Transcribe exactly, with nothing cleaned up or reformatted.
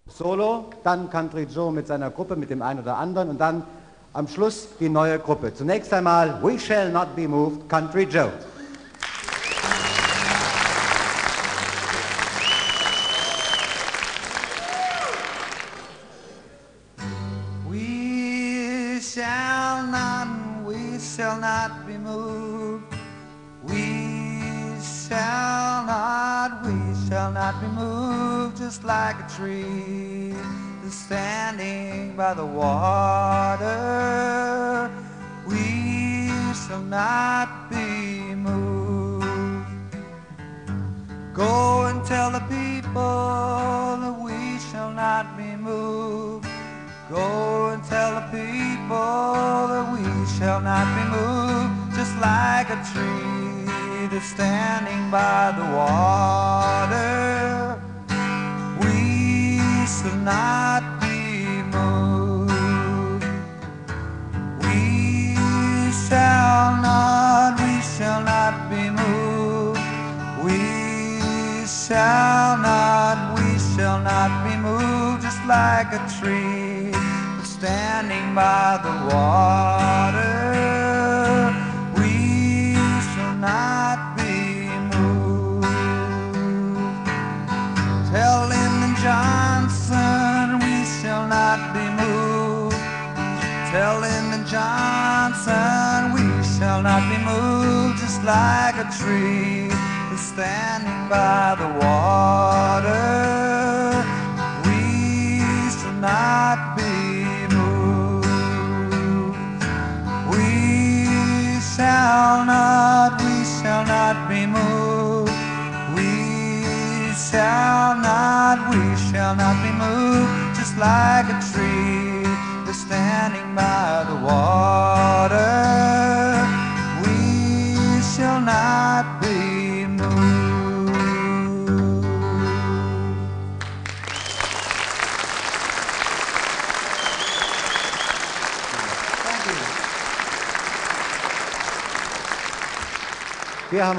Solo, dann Country Joe mit seiner Gruppe, mit dem einen oder anderen und dann am Schluss die neue Gruppe. Zunächst einmal We Shall Not Be Moved, Country Joe. We shall not, we shall not be moved. We shall not, we shall not be moved, just like a tree that's standing by the water. We shall not be moved. Go and tell the people that we shall not be moved. Go and tell the people that we shall not be moved, just like a tree that's standing by the water. We shall not be moved. We shall not, we shall not be moved. We shall not, we shall not be moved, just like a tree that's standing by the water. We shall not be moved. Tell Lyndon Johnson we shall not be moved. Tell Lyndon Johnson we shall not be moved, just like a tree that's standing by the water. We shall not be moved. We shall not, we shall not be moved. We shall not, we shall not be moved, just like a tree that's standing by the water. We shall not be moved. Wir haben